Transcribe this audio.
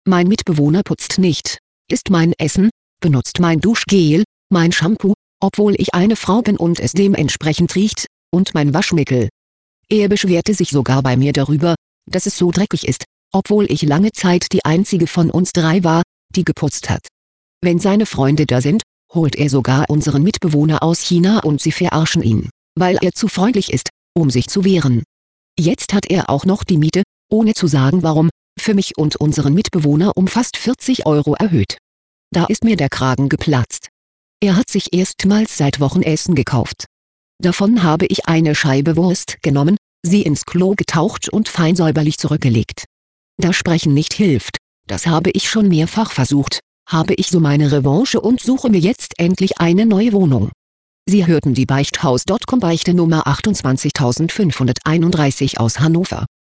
Mein Mitbewohner putzt nicht, isst mein Essen, benutzt mein Duschgel, mein Shampoo, obwohl ich eine Frau bin und es dementsprechend riecht, und mein Waschmittel. Er beschwerte sich sogar bei mir darüber, dass es so dreckig ist, obwohl ich lange Zeit die einzige von uns drei war, die geputzt hat. Wenn seine Freunde da sind, holt er sogar unseren Mitbewohner aus China und sie verarschen ihn, weil er zu freundlich ist, um sich zu wehren. Jetzt hat er auch noch die Miete, ohne zu sagen warum, für mich und unseren Mitbewohner um fast 40 € erhöht. Da ist mir der Kragen geplatzt. Er hat sich erstmals seit Wochen Essen gekauft. Davon habe ich eine Scheibe Wurst genommen, sie ins Klo getaucht und fein säuberlich zurückgelegt. Da Sprechen nicht hilft, das habe ich schon mehrfach versucht, habe ich so meine Revanche und suche mir jetzt endlich eine neue Wohnung. Sie hörten die Beichthaus.com Beichte Nummer 28531 aus Hannover.